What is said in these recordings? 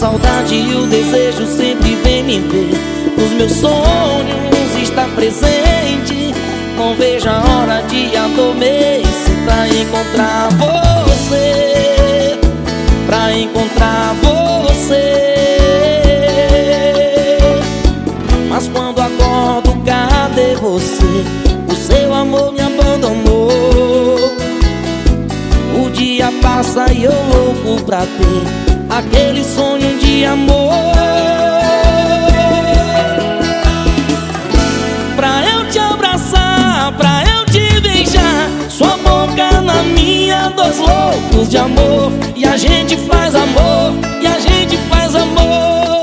saudade e o desejo sempre vem me ver. Nos meus sonhos está presente. Não vejo a hora de adormecer pra encontrar você, pra encontrar você. Mas quando acordo, cadê você? O seu amor me abandonou. O dia passa e eu louco pra ter aquele sonho de amor. Pra eu te abraçar, pra eu te beijar, sua boca na minha, dois loucos de amor. E a gente faz amor, e a gente faz amor.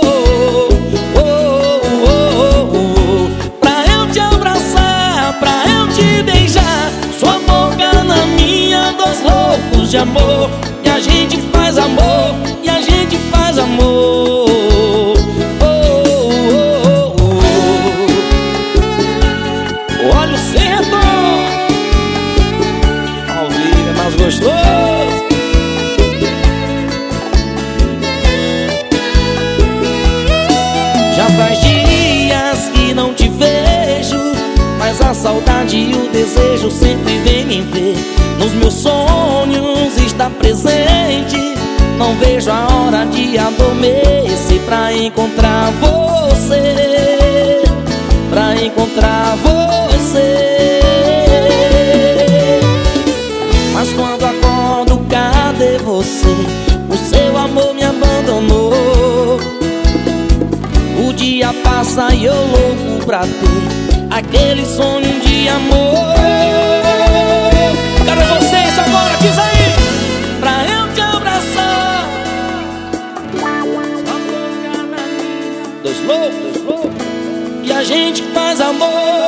Pra eu te abraçar, pra eu te beijar, sua boca na minha, dois loucos de amor. E a gente faz amor, e a gente faz amor. Olha o centro, ao vivo é mais gostoso. Já faz dias que não te vejo, mas a saudade e o desejo sempre vem me ver. Nos meus sonhos está presente. Não vejo a hora de adormecer pra encontrar você, pra encontrar você. Mas quando acordo, cadê você? O seu amor me abandonou. O dia passa e eu louco pra ter aquele sonho de amor. Cadê vocês agora? Diz aí! Pra eu te abraçar, dois loucos, e a gente faz amor.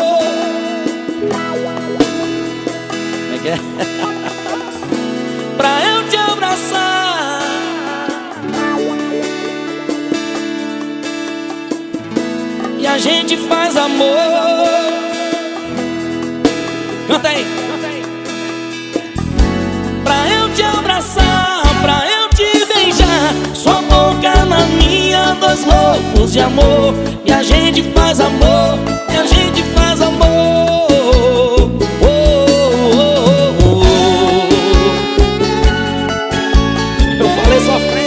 Como é que é? Pra eu te abraçar, e a gente faz amor. Canta aí. Pra eu te abraçar, pra eu te beijar, sua boca na minha, dois loucos de amor. E a gente faz amor, e a gente faz amor. Eu falei sofrendo.